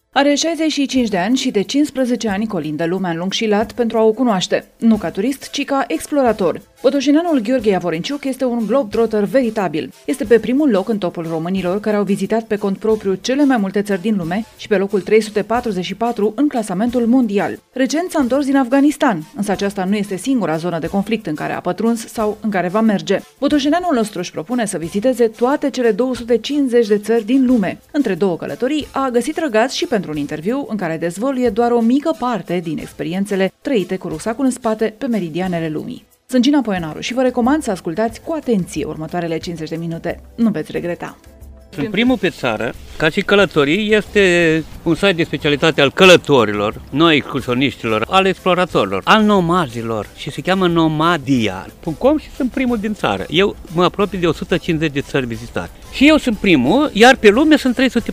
Are 65 de ani și de 15 ani colindă lumea în lung și lat pentru a o cunoaște, nu ca turist, ci ca explorator. Botoșeneanul Gheorghe Iavorenciuc este un globetrotter veritabil. Este pe primul loc în topul românilor care au vizitat pe cont propriu cele mai multe țări din lume și pe locul 344 în clasamentul mondial. Recent s-a întors din Afganistan, însă aceasta nu este singura zonă de conflict în care a pătruns sau în care va merge. Botoșeneanul nostru își propune să viziteze toate cele 250 de țări din lume. Între două călătorii a găsit răgaz și pentru un interviu în care dezvăluie doar o mică parte din experiențele trăite cu rucsacul în spate pe meridianele lumii. Sunt Gina Poenaru și vă recomand să ascultați cu atenție următoarele 50 de minute. Nu veți regreta. Sunt primul pe țară, ca și călătorii, este un site de specialitate al călătorilor, nu a excursioniștilor, al exploratorilor, al nomazilor și se cheamă nomadia.com și sunt primul din țară. Eu mă apropii de 150 de țări vizitate. Și eu sunt primul, iar pe lume sunt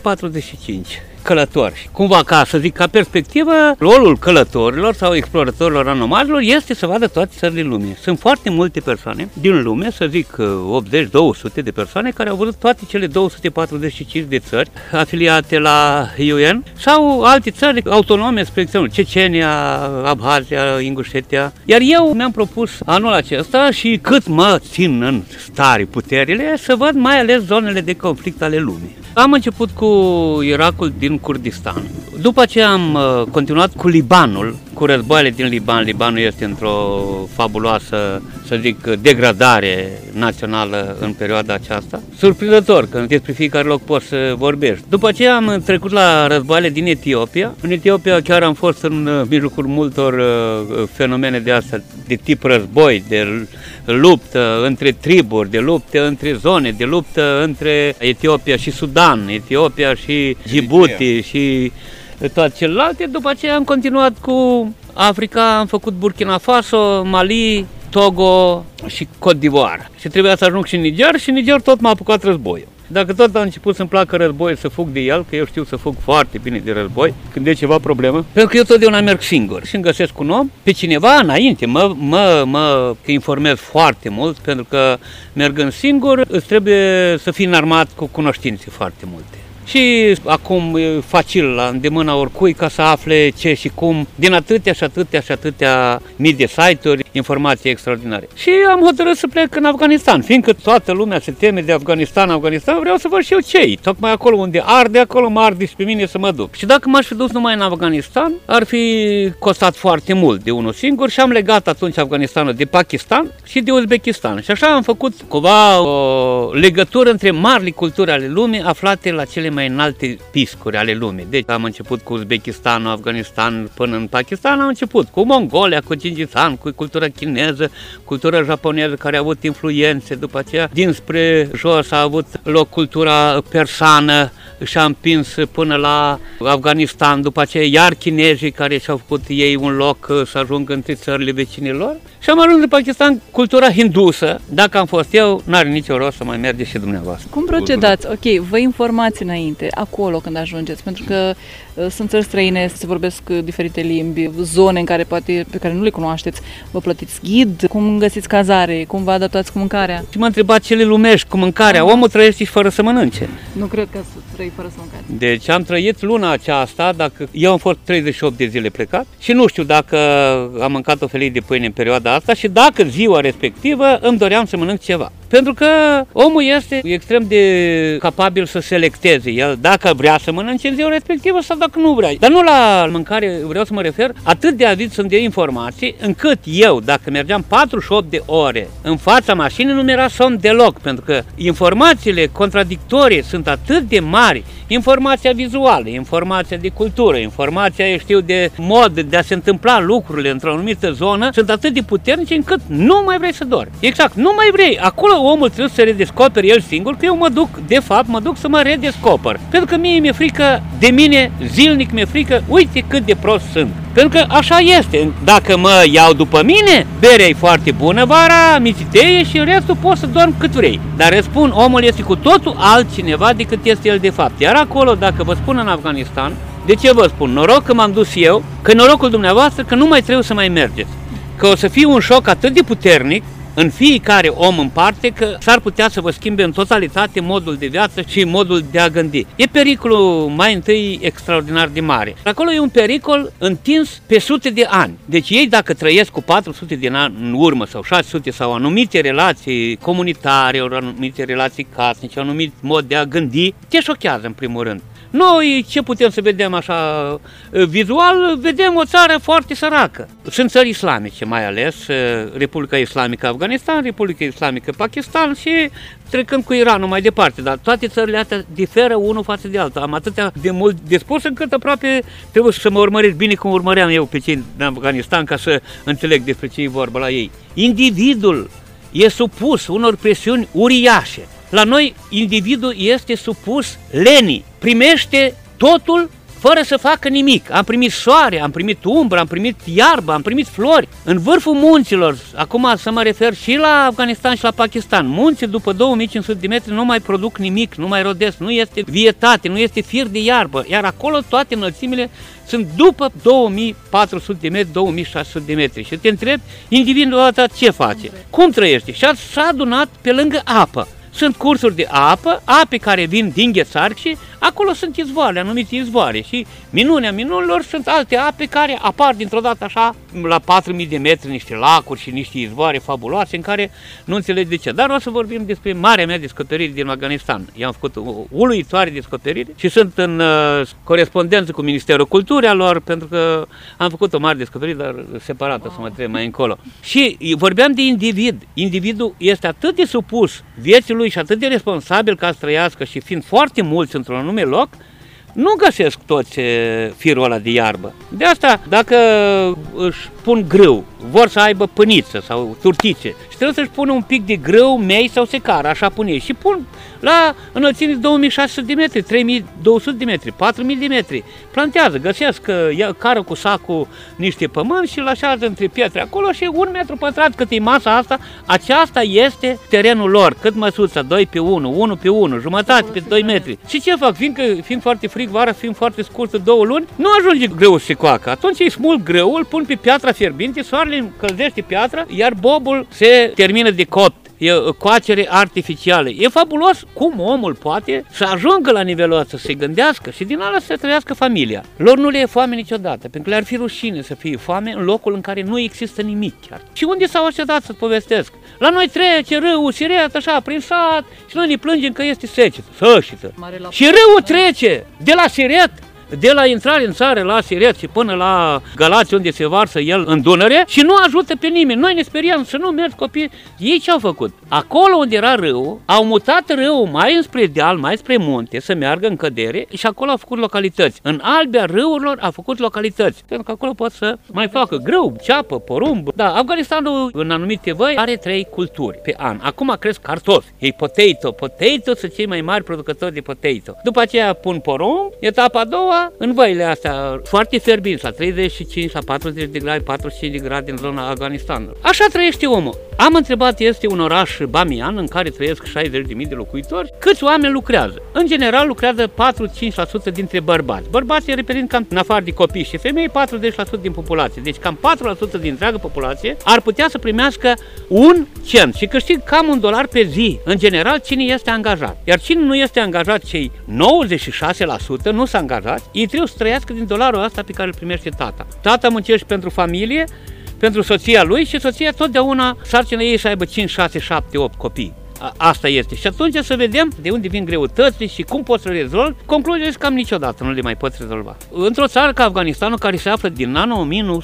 345 călători. Cumva, ca să zic, ca perspectivă, rolul călătorilor sau exploratorilor anomazilor este să vadă toate țările lumii. Sunt foarte multe persoane din lume, să zic 80-200 de persoane care au văzut toate cele 245 de țări afiliate la UN sau alte țări autonome, spre exemplu Cecenia, Abhazia, Ingușetia. Iar eu mi-am propus anul acesta și cât mă țin în stare puterile să văd mai ales zonele de conflict ale lumii. Am început cu Irakul din Kurdistan. După aceea am continuat cu Libanul, cu războaiele din Liban. Libanul este într-o fabuloasă, să zic, degradare națională în perioada aceasta. Surprinzător, că despre fiecare loc poți să vorbești. După aceea am trecut la războaiele din Etiopia. În Etiopia chiar am fost în mijlocul multor fenomene de astea, de tip război, de luptă între triburi, de luptă între zone, de luptă între Etiopia și Sudan, Etiopia și Djibouti și toate celelalte. După aceea am continuat cu Africa, am făcut Burkina Faso, Mali, Togo și Côte d'Ivoire. Și trebuia să ajung și în Niger și în Niger tot m-a apucat războiul. Dacă tot a început să-mi placă războiul, să fug de el, că eu știu să fug foarte bine de război, când e ceva problemă, pentru că eu totdeauna merg singur și îmi găsesc un om, pe cineva înainte, mă informez foarte mult, pentru că mergând singur îți trebuie să fii înarmat cu cunoștințe foarte multe. Și acum e facil la îndemâna oricui ca să afle ce și cum din atâtea și atâtea mii de site-uri, informații extraordinare. Și am hotărât să plec în Afganistan, fiindcă toată lumea se teme de Afganistan, vreau să văd și eu ce-i. Tocmai acolo unde arde, acolo mă arde și pe mine să mă duc. Și dacă m-aș fi dus numai în Afganistan, ar fi costat foarte mult de unul singur și am legat atunci Afganistanul de Pakistan și de Uzbekistan. Și așa am făcut cumva o legătură între marile culturi ale lumii aflate la cele mai înalte piscuri ale lumii. Deci am început cu Uzbekistanul, Afganistan, până în Pakistan am început cu Mongolia, cu Gengis Khan, cu cultura chineză, cultura japoneză care a avut influențe, după aceea dinspre jos a avut loc cultura persană și a împins până la Afganistan, după aceea iar chinezii care și-au făcut ei un loc să ajungă între țările vecinilor și am ajuns în Pakistan, cultura hindusă. Dacă am fost eu, n-are nicio rost să mai mergeți și dumneavoastră. Cum procedați? Ok, vă informați înainte, acolo când ajungeți, pentru că sunt țări străine, se vorbesc diferite limbi, zone în care pe care nu le cunoașteți, vă plătiți ghid, cum găsiți cazare, cum vă adaptați cu mâncarea? Și m-a întrebat ce le lumești cu mâncarea, omul trăiește și fără să mănânce. Nu cred că trăi fără să mâncați. Deci am trăit luna aceasta, dacă eu am fost 38 de zile plecat și nu știu dacă am mâncat o felie de pâine în perioada asta și dacă ziua respectivă îmi doream să mănânc ceva. Pentru că omul este extrem de capabil să selecteze el dacă vrea să mănânce în ziua respectivă sau dacă nu vrea. Dar nu la mâncare vreau să mă refer, atât de avid sunt de informații, încât eu, dacă mergeam 48 de ore în fața mașinii, nu mi-era somn deloc, pentru că informațiile contradictorii sunt atât de mari, informația vizuală, informația de cultură, informația, eu știu, de mod de a se întâmpla lucrurile într-o anumită zonă, sunt atât de puternice încât nu mai vrei să dormi. Exact, nu mai vrei. Acolo omul trebuie să se redescopere el singur, că eu mă duc să mă redescoper. Pentru că mie mi-e frică de mine, zilnic mi-e frică, uite cât de prost sunt. Pentru că așa este, dacă mă iau după mine, berea e foarte bună vara, mițiteie și în restul poți să dormi cât vrei. Dar răspund, omul este cu totul altcineva decât este el de fapt. Iar acolo, dacă vă spun în Afganistan, de ce vă spun? Noroc că m-am dus eu, că norocul dumneavoastră că nu mai trebuie să mai mergeți. Că o să fie un șoc atât de puternic în fiecare om în parte că s-ar putea să vă schimbe în totalitate modul de viață și modul de a gândi. E pericolul mai întâi extraordinar de mare. Acolo e un pericol întins pe sute de ani. Deci ei dacă trăiesc cu 400 de ani în urmă sau 600 sau anumite relații comunitare, anumite relații casnice, un anumit mod de a gândi, te șochează în primul rând. Noi ce putem să vedem așa vizual? Vedem o țară foarte săracă. Sunt țări islamice mai ales, Republica Islamică Afganistan, Republica Islamică Pakistan și trecând cu Iranul mai departe, dar toate țările astea diferă unul față de altul. Am atâtea de mult de spus încât aproape trebuie să mă urmăresc bine cum urmăream eu pe cei din Afganistan ca să înțeleg despre ce e vorba la ei. Individul e supus unor presiuni uriașe. La noi, individul este supus lenii, primește totul fără să facă nimic. Am primit soare, am primit umbră, am primit iarbă, am primit flori. În vârful munților, acum să mă refer și la Afganistan și la Pakistan, munții după 2500 de metri nu mai produc nimic, nu mai rodesc, nu este vietate, nu este fir de iarbă, iar acolo toate înălțimile sunt după 2400 de metri, 2600 de metri. Și te întreb, individul ăsta ce face? Cum trăiește? Și s-a adunat pe lângă apă. Sunt cursuri de apă, ape care vin din ghețari și acolo sunt izvoare, anumite izvoare și minunea minunilor sunt alte ape care apar dintr-o dată așa la 4000 de metri, niște lacuri și niște izvoare fabuloase în care nu înțelegi de ce. Dar o să vorbim despre marea mea descoperire din Afganistan. Eu am făcut o uluitoare descoperire și sunt în corespondență cu Ministerul Culturii al lor pentru că am făcut o mare descoperire, dar separată, să mă trec mai încolo. Și vorbeam de individ. Individul este atât de supus vieții lui și atât de responsabil ca să trăiască și fiind foarte mulți într-un anume loc, nu găsesc toți firul ăla de iarbă. De asta, dacă își pun grâu, vor să aibă pâniță sau turtițe și trebuie să-și pună un pic de grâu, mei sau secară, așa pun ei. Și pun la înălțime 2600 de metri, 3200 de metri, 4000 de metri. Plantează, găsesc, cară cu sacul niște pământ și îl așează între pietre acolo și 1 metru pătrat cât e masa asta, aceasta este terenul lor. Cât măsuța? 2 pe 1, 1 pe 1, jumătate pe 2 metri. Și ce fac? Fiind foarte frig vara, fiind foarte scurtă 2 luni, nu ajunge grâul să se coacă. Atunci îi smulg grâul, îl pun pe piatra fierbinte, soarele încălzește piatra, iar bobul se termină de copt. E coacere artificială. E fabulos cum omul poate să ajungă la nivelul ăsta, să se gândească și din ala să trăiască familia. Lor nu le e foame niciodată, pentru că le-ar fi rușine să fie foame în locul în care nu există nimic chiar. Și unde s-au așezat să-ți povestesc? La noi trece râul Siret, așa, prin sat și noi ne plângem că este secetă, sășită. Și râul trece de la Siret, de la intrare în țară la Siret și până la Galați unde se varsă el în Dunăre și nu ajută pe nimeni. Noi ne speriam să nu merg copii. Ei ce au făcut? Acolo unde era râul, au mutat râul mai înspre deal, mai spre munte, să meargă în cădere și acolo au făcut localități. În albia râurilor au făcut localități. Pentru că acolo pot să mai facă grâu, ceapă, porumb. Da, Afganistanul în anumite văi are 3 culturi pe an. Acum cresc cartofi. Ei potato sunt cei mai mari producători de potato. După aceea pun porumb, etapa a doua în văile astea foarte fierbinți, la 35, la 40 de grade, 45 de grade în zona Afganistanului. Așa trăiește omul. Am întrebat, este un oraș Bamiyan în care trăiesc 60.000 de locuitori, câți oameni lucrează? În general lucrează 4-5% dintre bărbați. Bărbații reprezint cam, în afară de copii și femei, 40% din populație. Deci cam 4% din întreaga populație ar putea să primească un cent și câștig cam $1 pe zi. În general, cine este angajat? Iar cine nu este angajat, cei 96% nu s-a angajat, ei trebuie să trăiască din dolarul ăsta pe care îl primește tata. Tata muncește pentru familie, pentru soția lui și soția totdeauna sarcina ei să aibă 5, 6, 7, 8 copii. Asta este. Și atunci să vedem de unde vin greutățile și cum poți să le rezolvi. Concluzia este că cam niciodată nu le mai poți rezolva. Într-o țară ca Afganistanul, care se află din anul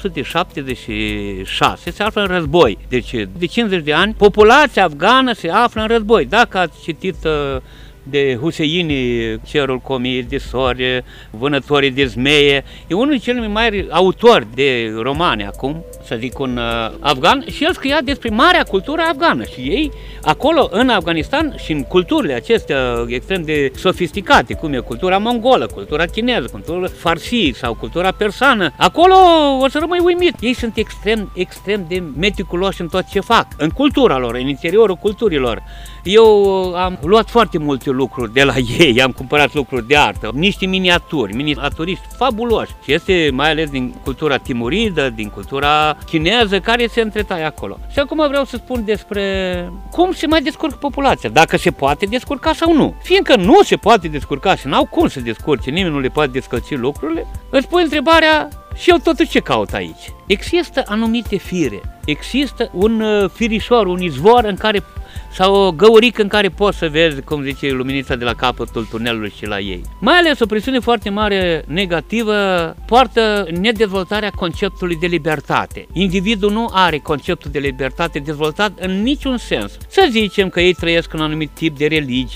1976, se află în război. Deci de 50 de ani, populația afgană se află în război. Dacă ați citit de Huseini, Cerul cu o mie de sori, Vânătorii de zmeie, e unul dintre cei mai mari autori de romane acum, să zic un afgan, și el scria despre marea cultură afgană și ei acolo în Afganistan și în culturile acestea extrem de sofisticate, cum e cultura mongolă, cultura chineză, cultura farsi sau cultura persană, acolo o să rămâi uimit. Ei sunt extrem de meticuloși în tot ce fac, în cultura lor, în interiorul culturilor. Eu am luat foarte multe eu lucruri de la ei, am cumpărat lucruri de artă, niște miniaturiști fabuloși. Și este mai ales din cultura timuridă, din cultura chineză, care se întretaie acolo. Și acum vreau să spun despre cum se mai descurcă populația, dacă se poate descurca sau nu. Fiindcă nu se poate descurca și n-au cum să descurce, nimeni nu le poate descălci lucrurile, îți pui întrebarea, și eu totuși ce caut aici? Există anumite fire, există un firișor, un izvor în care, sau o găurică în care poți să vezi, cum zice, luminița de la capătul tunelului și la ei. Mai ales o presiune foarte mare negativă poartă nedezvoltarea conceptului de libertate. Individul nu are conceptul de libertate dezvoltat în niciun sens. Să zicem că ei trăiesc un anumit tip de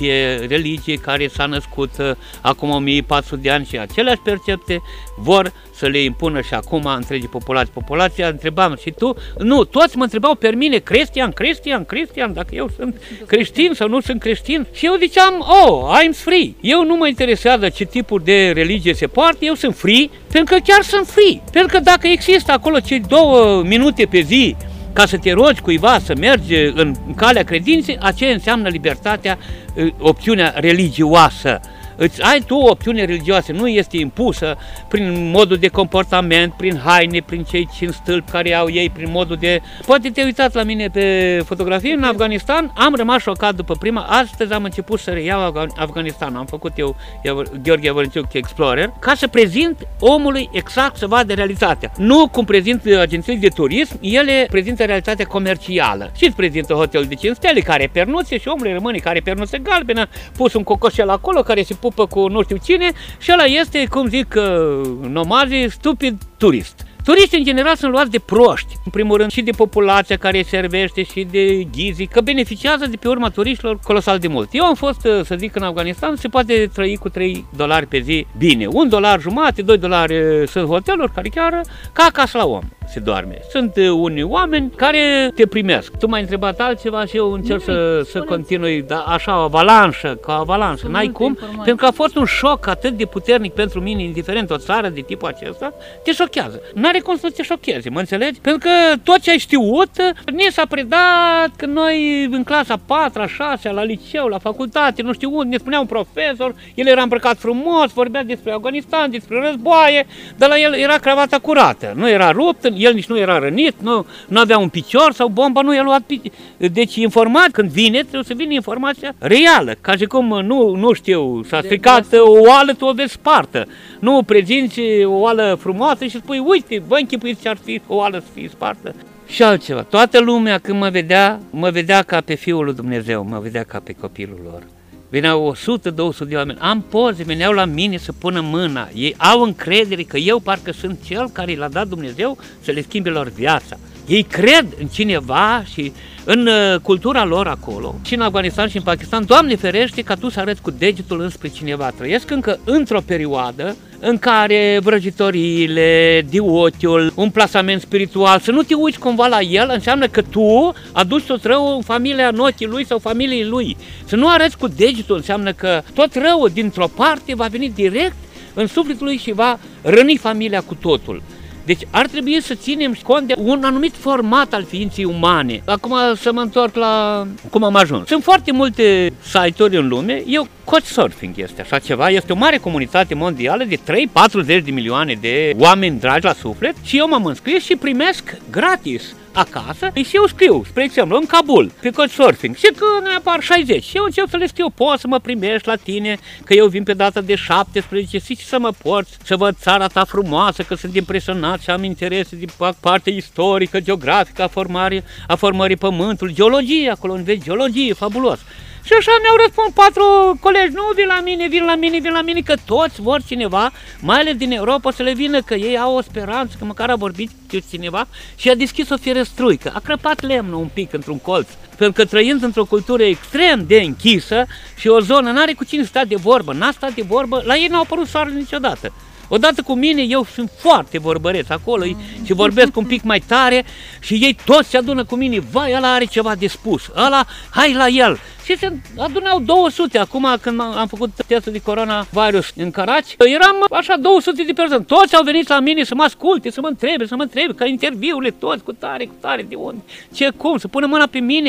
religie care s-a născut acum 1400 de ani și aceleași percepte vor să le impună și acum întregii populații. Populația întrebam și tu? Nu, toți mă întrebau pe mine, Cristian, dacă eu sunt creștin sau nu sunt creștin. Și eu ziceam, I'm free. Eu nu mă interesează ce tipuri de religie se poartă, eu sunt free, pentru că chiar sunt free. Pentru că dacă există acolo cei 2 minute pe zi ca să te rogi cuiva să mergi în calea credinței, aceea înseamnă libertatea, opțiunea religioasă. Îți ai tu o opțiune religioasă, nu este impusă prin modul de comportament, prin haine, prin cei 5 stâlpi care au ei, prin modul de... Poate te uitați la mine pe fotografie în Afganistan, am rămas șocat după prima, astăzi am început să reiau Afganistanul, am făcut eu Gheorghe Vărânciuc Explorer, ca să prezint omului exact să vadă realitatea. Nu cum prezint agenții de turism, ele prezintă realitatea comercială. Și îți prezintă hotelul de 5 stele care pernuțe și omul rămâne care pernuță galbenă, pus un cocoșel acolo care se pupă cu nu știu cine și ăla este, cum zic nomazii, stupid turist. Turiștii în general sunt luați de proști, în primul rând și de populația care îi servește și de ghizii, că beneficiază de pe urma turiștilor colosal de mult. Eu am fost, să zic, în Afganistan, se poate trăi cu $3 pe zi bine. $1,50, $2 sunt hoteluri care chiar ca acasă la om se doarme. Sunt unii oameni care te primesc. Tu m-ai întrebat altceva și eu încerc să continui, dar așa, o avalanșă, n-ai cum, pentru că a fost un șoc atât de puternic pentru mine, indiferent o țară de tipul acesta, te șochează. N-are cum să te șocheze, mă înțelegi? Pentru că tot ce ai știut, ne s-a predat când noi în clasa 4-a, 6-a, la liceu, la facultate, nu știu unde, ne spunea un profesor, el era îmbrăcat frumos, vorbea despre Afganistan, despre războaie, dar la el era cravata curată, nu era rupt, el nici nu era rănit, nu avea un picior sau bomba nu i-a luat. Deci informat, când vine, trebuie să vină informația reală, ca și cum nu știu, s-a stricat o oală, tu o vezi spartă. Nu prezinți o oală frumoasă și spui, uite, vă închipuiți ce ar fi o oală să fie spartă. Și altceva, toată lumea când mă vedea ca pe Fiul lui Dumnezeu, mă vedea ca pe copilul lor. Veneau 100-200 de oameni, am poze, veneau la mine să pună mâna, ei au încredere că eu parcă sunt cel care l-a dat Dumnezeu să le schimbe lor viața. Ei cred în cineva și în cultura lor acolo, și în Afganistan și în Pakistan. Doamne ferește ca tu să arăți cu degetul înspre cineva. Trăiesc încă într-o perioadă în care vrăjitoriile, diochiul, un plasament spiritual, să nu te uiți cumva la el, înseamnă că tu aduci tot răul în familia, în ochii lui sau familiei lui. Să nu arăți cu degetul, înseamnă că tot răul dintr-o parte va veni direct în sufletul lui și va răni familia cu totul. Deci ar trebui să ținem cont de un anumit format al ființei umane. Acum să mă întorc la cum am ajuns. Sunt foarte multe site-uri în lume, Couchsurfing este așa ceva, este o mare comunitate mondială de 3-40 de milioane de oameni dragi la suflet și eu m-am înscris și primesc gratis acasă și eu scriu, spre exemplu, în Kabul, pe Couchsurfing, și când apar 60 și eu încep să le scriu, poți să mă primești la tine, că eu vin pe data de 17, și să mă porți, să văd țara ta frumoasă, că sunt impresionat și am interese din partea istorică, geografică, a formării pământului, geologie, acolo înveți geologie, fabulos. Și așa mi-au răspuns 4 colegi, nu, vin la mine, că toți vor cineva, mai ales din Europa, să le vină, că ei au o speranță, că măcar a vorbit cu cineva și a deschis o fierăstruică, a crăpat lemnul un pic într-un colț, pentru că trăind într-o cultură extrem de închisă și o zonă n-are cu cine sta de vorbă, n-a stat de vorbă, la ei n-au apărut soarele niciodată. Odată cu mine, eu sunt foarte vorbăreț acolo și vorbesc un pic mai tare și ei toți se adună cu mine, vai, ăla are ceva de spus, ăla, hai la el. Și se adunau 200, acum când am făcut testul de coronavirus în Karachi, eram așa 200 de persoane, toți au venit la mine să mă asculte, să mă întrebe, ca interviurile toți, cu tare, de unde, ce, cum, să pună mâna pe mine.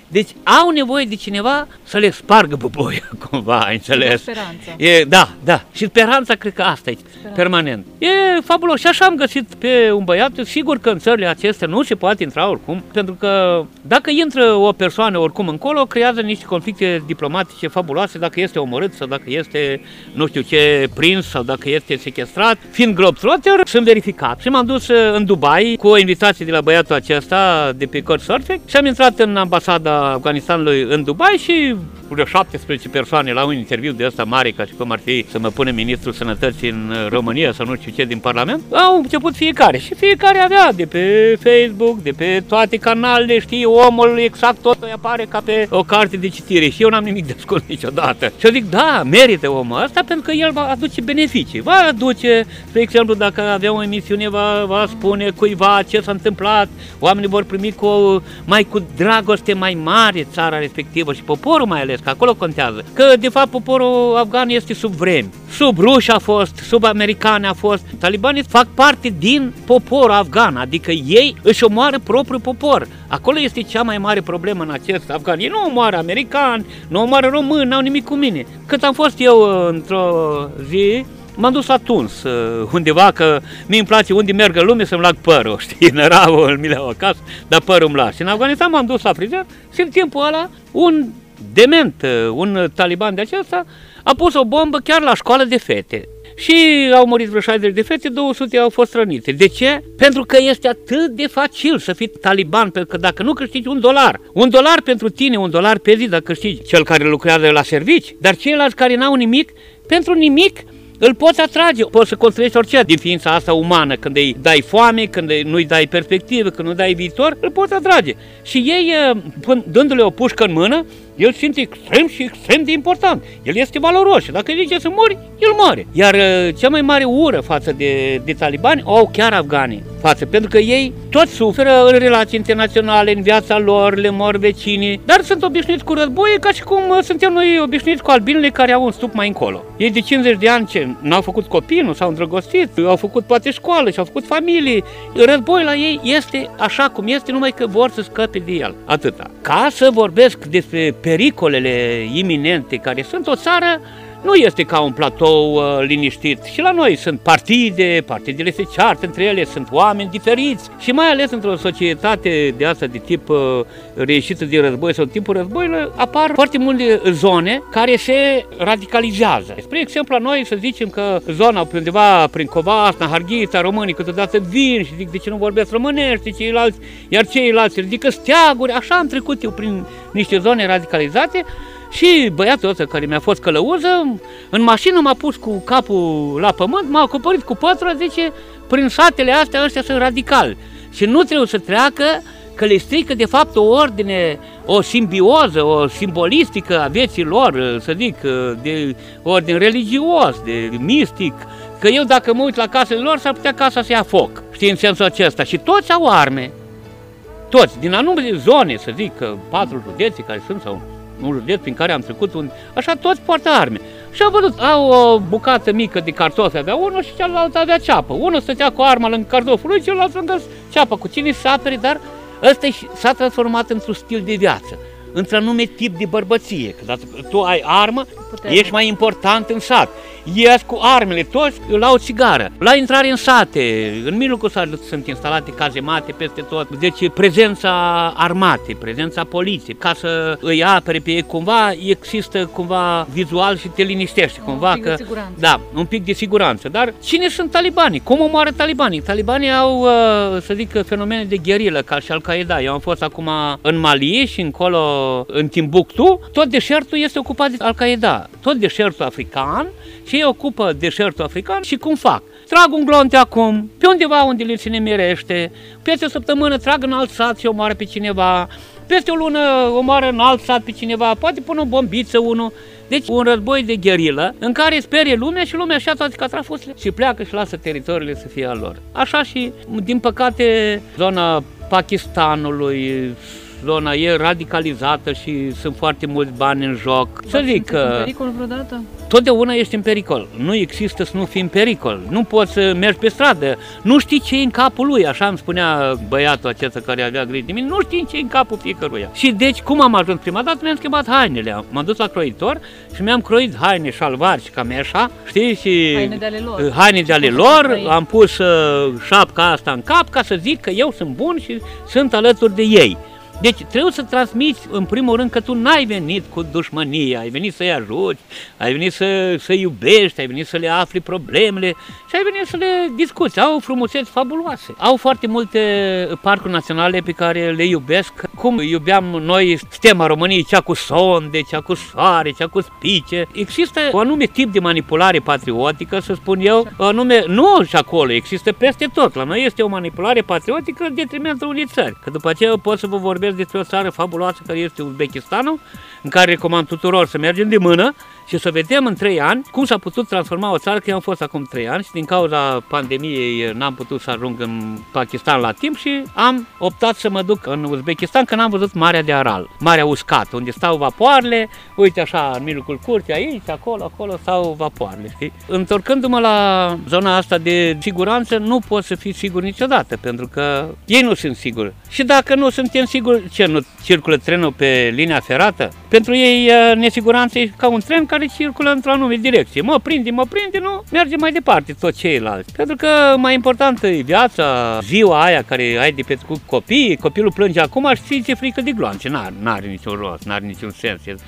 Deci au nevoie de cineva să le spargă buboia, cumva, înțeles? Speranța. Da. Și speranța, cred că asta e permanent. E fabulos. Și așa am găsit pe un băiat. Sigur că în țările acestea nu se poate intra oricum, pentru că dacă intră o persoană oricum încolo, creează niște conflicte diplomatice fabuloase, dacă este omorât sau dacă este, nu știu ce, prins sau dacă este sequestrat. Fiind globetrotter, sunt verificat. Și m-am dus în Dubai cu o invitație de la băiatul acesta de pe Couchsurfing și am intrat în ambasada Afganistanului în Dubai și vreo 17 persoane la un interviu de ăsta mare, ca și cum ar fi să mă pune ministrul sănătății în România sau nu știu ce din Parlament, au început fiecare și fiecare avea de pe Facebook, de pe toate canalele, știi, omul exact tot îi apare ca pe o carte de citire și eu n-am nimic de ascult niciodată. Și eu zic, da, merită omul ăsta pentru că el va aduce beneficii, va aduce, spre exemplu, dacă avea o emisiune, va spune cuiva ce s-a întâmplat, oamenii vor primi cu dragoste mai mare țara respectivă și poporul mai ales, că acolo contează. Că, de fapt, poporul afgan este sub vremi. Sub ruși a fost, sub americani a fost. Talibanii fac parte din poporul afgan, adică ei își omoară propriul popor. Acolo este cea mai mare problemă în acest afgan. Ei nu omoară americani, nu omoară români, n-au nimic cu mine. Cât am fost eu într-o zi, m-am dus la tuns undeva, că mi-mi place unde merg în lume să-mi lag părul, știi, năravul mi le-au acasă, dar părul îmi las. Și în Afganistan m-am dus la frizer și în timpul ăla un dement, un taliban de acesta, a pus o bombă chiar la școală de fete. Și au murit vreo 60 de fete, 200 au fost rănite. De ce? Pentru că este atât de facil să fii taliban, pentru că dacă nu câștigi $1 pentru tine, $1 pe zi dacă câștigi cel care lucrează la servici, dar ceilalți care n-au nimic, pentru nimic îl poți atrage, poți să construiești orice din ființa asta umană, când îi dai foame, când nu-i dai perspectivă, când nu dai viitor, îl poți atrage. Și ei, dându-le o pușcă în mână, el simte extrem de important. El este valoros și dacă îi zice să mori, el moare. Iar cea mai mare ură față de talibani o au chiar afganii. Pentru că ei toți suferă în relații internaționale, în viața lor, le mor vecinii, dar sunt obișnuiți cu război ca și cum suntem noi obișnuiți cu albinele care au un stup mai încolo. Ei de 50 de ani ce n-au făcut copii, nu s-au îndrăgostit, au făcut poate școală și au făcut familie. Războiul la ei este așa cum este, numai că vor să scape de el. Atâta. Ca să vorbesc despre pericolele iminente care sunt, o țară nu este ca un platou liniștit. Și la noi sunt partidele se ceartă între ele, sunt oameni diferiți. Și mai ales într-o societate de asta de tip reieșită din război sau timpul războiului, apar foarte multe zone care se radicalizează. Spre exemplu, la noi să zicem că zona undeva prin Covasna, Harghita, românii câteodată vin și zic de ce nu vorbesc românești, iar ceilalți ridică steaguri. Așa am trecut eu prin niște zone radicalizate. Și băiatul ăsta care mi-a fost călăuză, în mașină m-a pus cu capul la pământ, m-a acoperit cu pătura, zice, prin satele astea, ăștia sunt radicali. Și nu trebuie să treacă, că le strică de fapt o ordine, o simbioză, o simbolistică a vieții lor, să zic, de ordine religios, de mistic, că eu dacă mă uit la casele lor, s-ar putea casa să ia foc, știi, în sensul acesta. Și toți au arme, toți, din anumite zone, să zic, 4 județe care sunt, sau un județ prin care am trecut, așa toți poartă arme. Și am văzut, au o bucată mică de cartofi, avea unul și celălalt avea ceapă. Unul stătea cu arma lângă cartoful lui, celălalt lângă ceapă. Cu cine să apere, dar ăsta s-a transformat într-un stil de viață, într-un anume tip de bărbăție. Că dacă tu ai armă, ești mai important în sat. Ies cu armele, toți la o țigară. La intrare în sate, în mijlocul satului sunt instalate cazemate peste tot. Deci prezența armatei, prezența poliției, ca să îi apere pe ei cumva, există cumva vizual și te liniștește cumva. Un pic de siguranță. Da, un pic de siguranță. Dar cine sunt talibanii? Cum omoară talibanii? Talibanii au, să zic, fenomene de gherilă, ca și Al-Qaeda. Eu am fost acum în Mali și încolo în Timbuktu. Tot deșertul este ocupat de Al-Qaeda. Tot deșertul african. Și ei ocupă deșertul african și cum fac? Trag un glonte acum, pe undeva unde li se nemerește, peste o săptămână trag în alt sat și omoară pe cineva, peste o lună omoară în alt sat pe cineva, poate pune o bombiță unul. Deci un război de gherilă în care sperie lumea și lumea așa toate catrafusele și pleacă și lasă teritoriile să fie al lor. Așa și, din păcate, zona Pakistanului, zona e radicalizată și sunt foarte mulți bani în joc. Să zic că în pericol vreodată? Totdeauna ești în pericol. Nu există să nu fii în pericol. Nu poți să mergi pe stradă. Nu știi ce e în capul lui. Așa îmi spunea băiatul acesta care avea grijă de mine. Nu știi ce e în capul fiecăruia. Și deci cum am ajuns prima dată? Mi-am schimbat hainele. M-am dus la croitor și mi-am croit haine, șalvari și cameșa. Știi? Și haine de ale lor. Am pus șapca asta în cap ca să zic că eu sunt bun și sunt alături de ei. Deci trebuie să transmiți în primul rând că tu n-ai venit cu dușmănie, ai venit să-i ajuți, ai venit să iubești, ai venit să le afli problemele și ai venit să le discuți. Au frumuseți fabuloase. Au foarte multe parcuri naționale pe care le iubesc. Cum iubeam noi stema României, cea cu sonde, cea cu soare, cea cu spice. Există un anume tip de manipulare patriotică, să spun eu, anume, nu și acolo, există peste tot. La noi este o manipulare patriotică în detrimentul unei țări. Că după aceea pot să vă vorbesc despre o țară fabuloasă care este Uzbekistanul, în care recomand tuturor să mergem de mână și să vedem în 3 ani cum s-a putut transforma o țară, că eu am fost acum 3 ani și din cauza pandemiei n-am putut să ajung în Pakistan la timp și am optat să mă duc în Uzbekistan, că n-am văzut Marea de Aral, Marea Uscat, unde stau vapoarele, uite așa în mijlocul curții, aici, acolo stau vapoarele, știi? Întorcându-mă la zona asta de siguranță, nu pot să fii sigur niciodată, pentru că ei nu sunt siguri. Și dacă nu suntem siguri, ce, nu circulă trenul pe linia ferată? Pentru ei nesiguranța e ca un tren care circulă într-o anume direcție. Mă prinde, nu, merge mai departe tot ceilalți. Pentru că mai importantă e viața, ziua aia care ai de petrecut copiii, copilul plânge acum și ți-e frică de gloanțe. N-are niciun rost, n-are niciun sens, e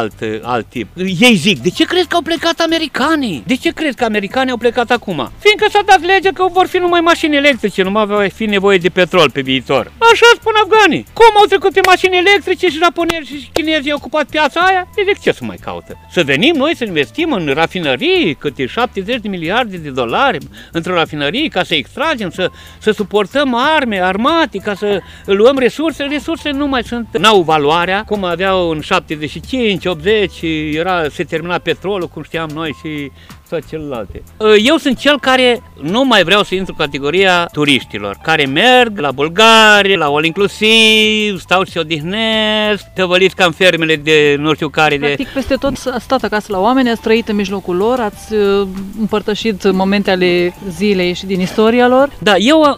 alt tip. Ei zic, de ce crezi că au plecat americanii? De ce crezi că americanii au plecat acum? Fiindcă s-a dat legea că vor fi numai mașini electrice, nu mai va fi nevoie de petrol pe viitor. Așa spun afganii. Cum au trecut pe mașini electrice și japonezi și chinezii au ocupat piața aia? De ce să mai caută? Să venim noi să investim în rafinării, câte 70 de miliarde de dolari într-o rafinărie ca să extragem, să suportăm arme, armate, ca să luăm resurse. Resursele nu mai sunt, n-au valoarea, cum aveau în 75, 80, se termina petrolul, cum știam noi și toate celelalte. Eu sunt cel care nu mai vreau să intru în categoria turiștilor, care merg la Bulgaria, la all inclusiv, stau și se odihnesc, tăvăliți ca în fermele de nu știu care. Practic peste tot ați stat acasă la oameni, ați trăit în mijlocul lor, ați împărtășit momente ale zilei și din istoria lor? Da,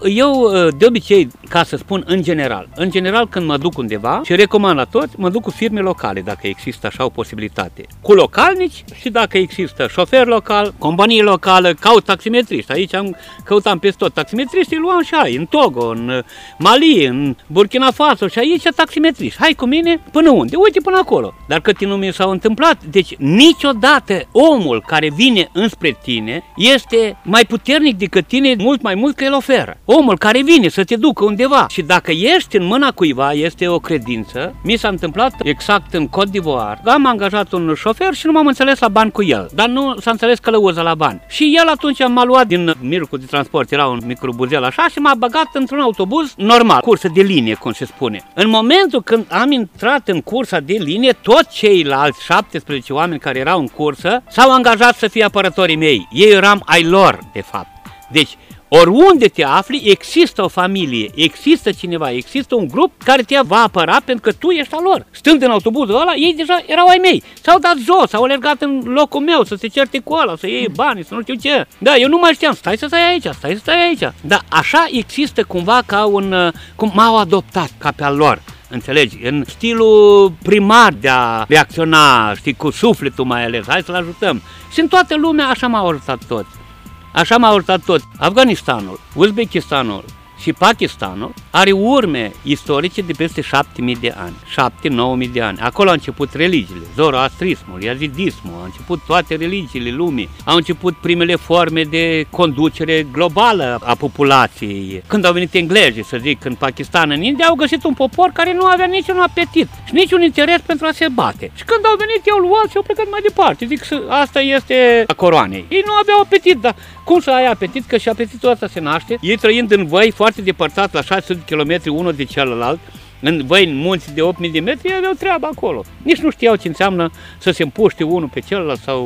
eu de obicei, ca să spun în general când mă duc undeva și recomand la toți, mă duc cu firme locale, dacă există așa o posibilitate. Cu localnici și dacă există șofer local, companie locală, caut taximetriști. Aici căutam peste tot taximetriști, îi luam și în Togo, în Mali, în Burkina Faso și aici taximetriști. Hai cu mine până unde? Uite până acolo. Dar câte nume s-au întâmplat. Deci niciodată omul care vine înspre tine este mai puternic decât tine, mult mai mult că el oferă. Omul care vine să te ducă undeva și dacă ești în mâna cuiva, este o credință. Mi s-a întâmplat exact în Côte d'Ivoire. Am angajat un șofer și nu m-am înțeles la bani cu el, dar nu s-a înțeles călăuză la bani. Și el atunci m-a luat din mijlocul de transport, era un microbuzel așa și m-a băgat într-un autobuz normal, cursă de linie, cum se spune. În momentul când am intrat în cursa de linie, toți ceilalți 17 oameni care erau în cursă s-au angajat să fie apărătorii mei. Ei eram ai lor, de fapt. Deci, oriunde te afli, există o familie, există cineva, există un grup care te va apăra pentru că tu ești al lor. Stând în autobuzul ăla, ei deja erau ai mei. S-au dat jos, s-au alergat în locul meu să se certe cu ăla, să iei bani, să nu știu ce. Da, eu nu mai știam, stai să stai aici. Da, așa există cumva ca cum m-au adoptat ca pe al lor. Înțelegi? În stilul primar de a reacționa, știi, cu sufletul mai ales, hai să-l ajutăm. Și în toată lumea așa m-au ajutat toți. Așa m-au ajutat toți. Afganistanul, Uzbekistanul și Pakistanul are urme istorice de peste 7.000 de ani, 7-9.000 de ani. Acolo au început religiile, zoroastrismul, yazidismul, au început toate religiile lumii, au început primele forme de conducere globală a populației. Când au venit englezii, să zic, în Pakistan, în India, au găsit un popor care nu avea niciun apetit și niciun interes pentru a se bate. Și când au venit, i-au luat și au plecat mai departe. Zic, asta este a coroanei. Ei nu aveau apetit, dar cum să ai apetit? Că și apetitul ăsta se naște. Ei trăind în văi foarte depărtat, la 600 de kilometri unul de celălalt, în văi, în munți de 8.000 de metri, ei aveau treaba acolo. Nici nu știau ce înseamnă să se împuște unul pe celălalt sau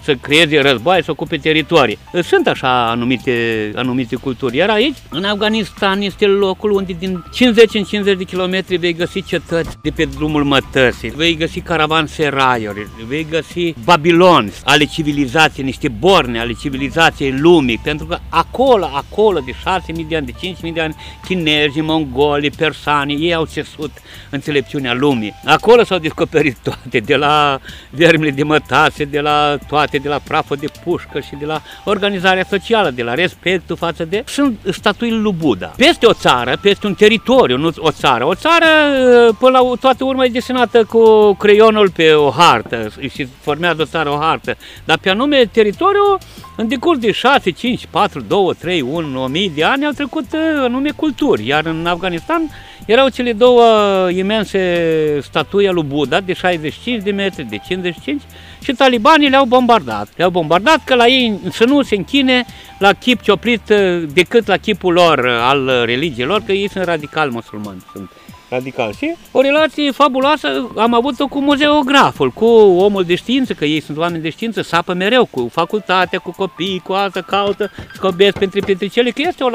să creeze război, să ocupe teritorii. Sunt așa anumite culturi. Iar aici, în Afganistan, este locul unde din 50 în 50 de kilometri vei găsi cetăți de pe drumul mătăsii, vei găsi caravanseraiuri, vei găsi babiloni ale civilizației, niște borne ale civilizației lumii, pentru că acolo de 6.000 de ani, de 5.000 de ani, chinezii, mongolii, persanii, ei au țesut înțelepciunea lumii. Acolo s-au descoperit toate, de la vermile de mătase, de la praful de pușcă și de la organizarea socială, de la respectul față de... Sunt statuile lui Buddha. Peste o țară, peste un teritoriu, nu o țară. O țară, până la toată urmă, e desenată cu creionul pe o hartă și formează o țară o hartă. Dar pe anume teritoriu, în decurs de 6, 5, 4, 2, 3, 1, 1000 de ani au trecut anume culturi. Iar în Afganistan erau cele două imense statui lui Buddha de 65 de metri, de 55 și talibanii le-au bombardat. Le-au bombardat că la ei să nu se închine la chip cioplit decât la chipul lor, al religiei lor, că ei sunt radical musulmani. Sunt radical. Și o relație fabuloasă am avut-o cu muzeograful, cu omul de știință, că ei sunt oameni de știință, sapă mereu cu facultatea, cu copii, cu altă, caută, scobesc pentru pietricele, că este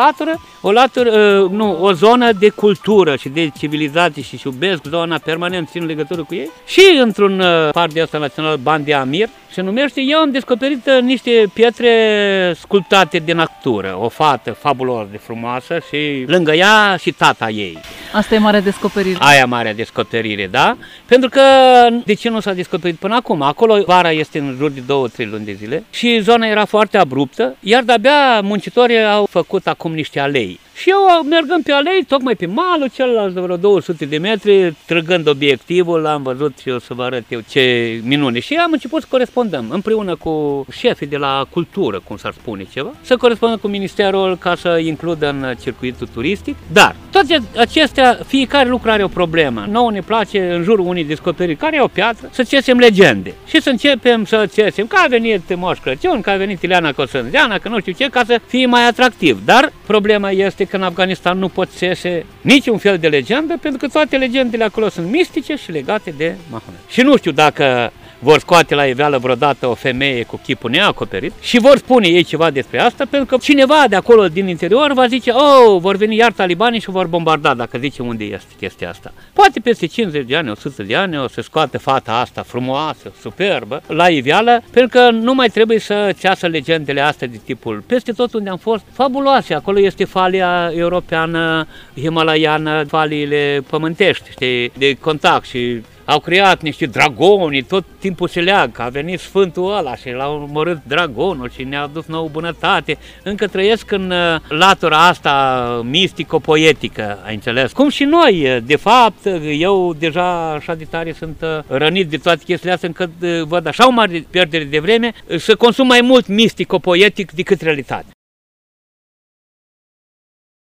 o zonă de cultură și de civilizație și iubesc zona permanent, țin legătură cu ei. Și într-un parc de asta național, Bandi Amir, se numește, eu am descoperit niște pietre sculptate de natură, o fată fabulos de frumoasă și lângă ea și tata ei. Asta e marea descoperire. Aia marea descoperire, da? Pentru că de ce nu s-a descoperit până acum? Acolo vara este în jur de 2-3 luni de zile și zona era foarte abruptă, iar de-abia muncitorii au făcut acum niște alei. Și eu, mergând pe alei, tocmai pe malul celălalt de vreo 200 de metri, trăgând obiectivul, l-am văzut și o să vă arăt eu ce minune. Și am început să corespondăm împreună cu șefii de la cultură, cum s-ar spune ceva, să corespundăm cu ministerul ca să includă în circuitul turistic. Dar toate acestea, fiecare lucru are o problemă. Nouă ne place în jurul unei descoperiri, care e o piatră, să țesem legende. Și să începem să țesem că a venit Moș Crăciun, că a venit Ileana Cosânzeana, că nu știu ce, ca să fie mai atractiv. Dar problema este că în Afganistan nu pot țese niciun fel de legendă, pentru că toate legendele acolo sunt mistice și legate de Mahomet. Și nu știu dacă vor scoate la iveală vreodată o femeie cu chipul neacoperit și vor spune ei ceva despre asta, pentru că cineva de acolo din interior va zice, vor veni iar talibanii și vor bombarda, dacă zice unde este chestia asta. Poate peste 50 de ani, 100 de ani o să scoate fata asta frumoasă, superbă, la iveală, pentru că nu mai trebuie să țeasă legendele astea de tipul. Peste tot unde am fost, fabuloase, acolo este falia europeană, himalaiană, faliile pământești, știi, de contact și au creat niște dragoni, tot timpul se leagă, că a venit Sfântul ăla și l-au omorât dragonul și ne-a adus nouă bunătate. Încă trăiesc în latura asta mistico-poetică, ai înțeles? Cum și noi, de fapt, eu deja așa de tare sunt rănit de toate chestiile astea, încât văd așa o mare pierdere de vreme să consum mai mult mistico-poetic decât realitate.